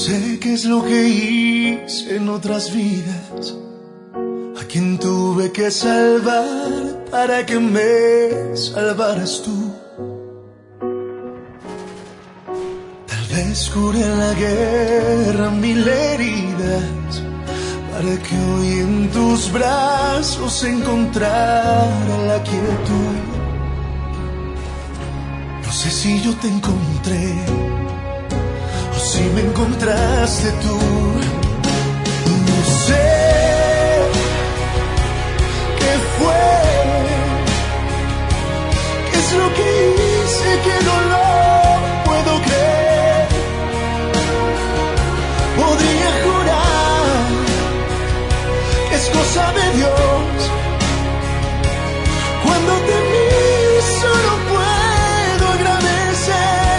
sé qué es lo que hice en otras vidas, a quien tuve que salvar para que me salvaras tú. Tal vez curé en la guerra mil heridas, para que hoy en tus brazos encontrara la quietud. No sé si yo te encontré o si me encontraste tú. No sé qué fue, qué es lo que hice que no lo puedo creer. Podría jurar que es cosa de Dios. Cuando te miro solo puedo agradecer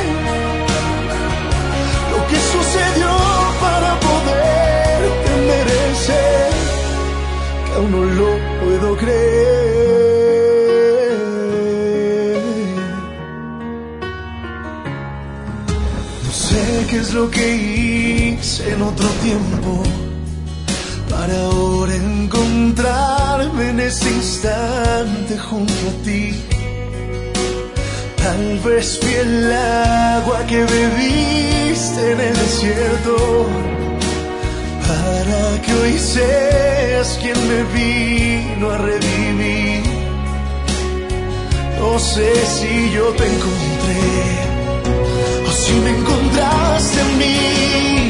lo que sucedió para poderte merecer, que aún no lo puedo creer. No sé qué es lo que hice en otro tiempo para ahora encontrarme en este instante junto a ti. Tal vez fui el agua que bebiste en el desierto, para que hoy seas quien me vino a revivir. No sé si yo te encontré o si me encontraste en mí.